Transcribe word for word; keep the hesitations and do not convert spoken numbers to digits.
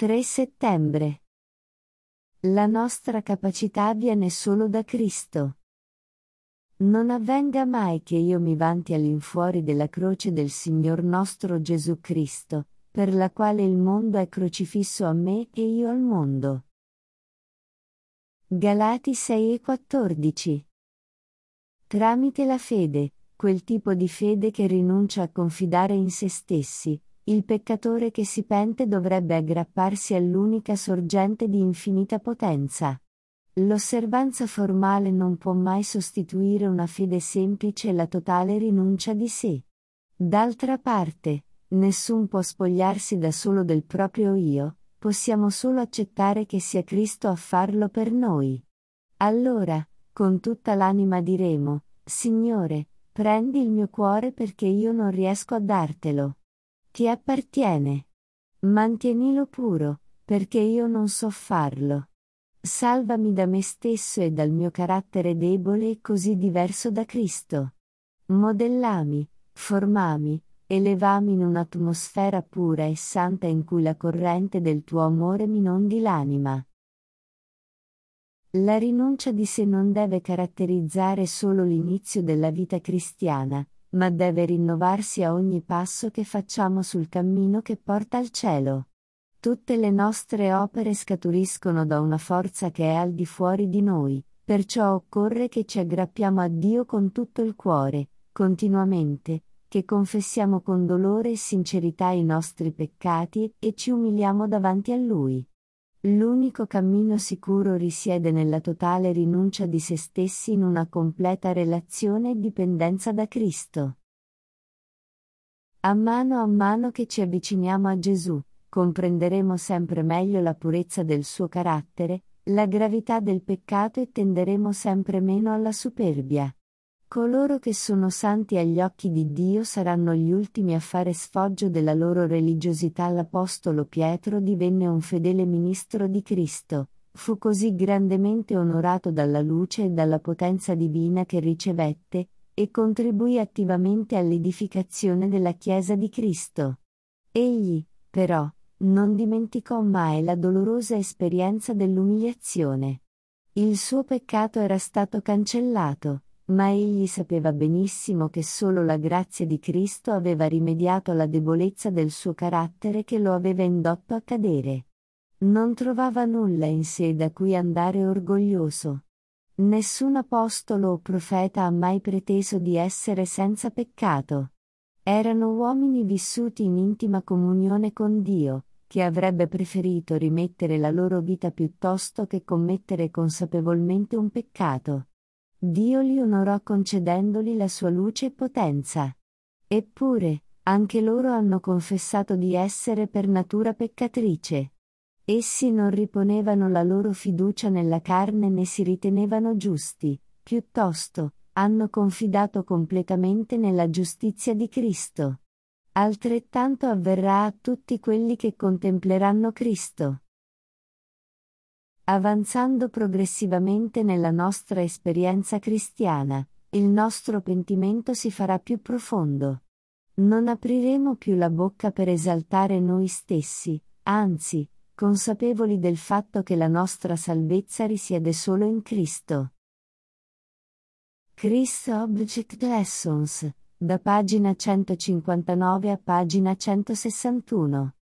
tre settembre. La nostra capacità viene solo da Cristo. Non avvenga mai che io mi vanti all'infuori della croce del Signor nostro Gesù Cristo, per la quale il mondo è crocifisso a me e io al mondo. Galati sei e quattordici. Tramite la fede, quel tipo di fede che rinuncia a confidare in se stessi, il peccatore che si pente dovrebbe aggrapparsi all'unica sorgente di infinita potenza. L'osservanza formale non può mai sostituire una fede semplice e la totale rinuncia di sé. D'altra parte, nessun può spogliarsi da solo del proprio io, possiamo solo accettare che sia Cristo a farlo per noi. Allora, con tutta l'anima diremo: Signore, prendi il mio cuore perché io non riesco a dartelo. Ti appartiene. Mantienilo puro, perché io non so farlo. Salvami da me stesso e dal mio carattere debole e così diverso da Cristo. Modellami, formami, elevami in un'atmosfera pura e santa in cui la corrente del tuo amore mi inondi l'anima. La rinuncia di sé non deve caratterizzare solo l'inizio della vita cristiana, ma deve rinnovarsi a ogni passo che facciamo sul cammino che porta al cielo. Tutte le nostre opere scaturiscono da una forza che è al di fuori di noi, perciò occorre che ci aggrappiamo a Dio con tutto il cuore, continuamente, che confessiamo con dolore e sincerità i nostri peccati e ci umiliamo davanti a Lui. L'unico cammino sicuro risiede nella totale rinuncia di se stessi in una completa relazione e dipendenza da Cristo. A mano a mano che ci avviciniamo a Gesù, comprenderemo sempre meglio la purezza del suo carattere, la gravità del peccato e tenderemo sempre meno alla superbia. Coloro che sono santi agli occhi di Dio saranno gli ultimi a fare sfoggio della loro religiosità. L'Apostolo Pietro divenne un fedele ministro di Cristo, fu così grandemente onorato dalla luce e dalla potenza divina che ricevette, e contribuì attivamente all'edificazione della Chiesa di Cristo. Egli, però, non dimenticò mai la dolorosa esperienza dell'umiliazione. Il suo peccato era stato cancellato, ma egli sapeva benissimo che solo la grazia di Cristo aveva rimediato alla debolezza del suo carattere che lo aveva indotto a cadere. Non trovava nulla in sé da cui andare orgoglioso. Nessun apostolo o profeta ha mai preteso di essere senza peccato. Erano uomini vissuti in intima comunione con Dio, che avrebbe preferito rimettere la loro vita piuttosto che commettere consapevolmente un peccato. Dio li onorò concedendogli la sua luce e potenza. Eppure, anche loro hanno confessato di essere per natura peccatrice. Essi non riponevano la loro fiducia nella carne né si ritenevano giusti, piuttosto, hanno confidato completamente nella giustizia di Cristo. Altrettanto avverrà a tutti quelli che contempleranno Cristo. Avanzando progressivamente nella nostra esperienza cristiana, il nostro pentimento si farà più profondo. Non apriremo più la bocca per esaltare noi stessi, anzi, consapevoli del fatto che la nostra salvezza risiede solo in Cristo. Christ Object Lessons, da pagina centocinquantanove a pagina centosessantuno.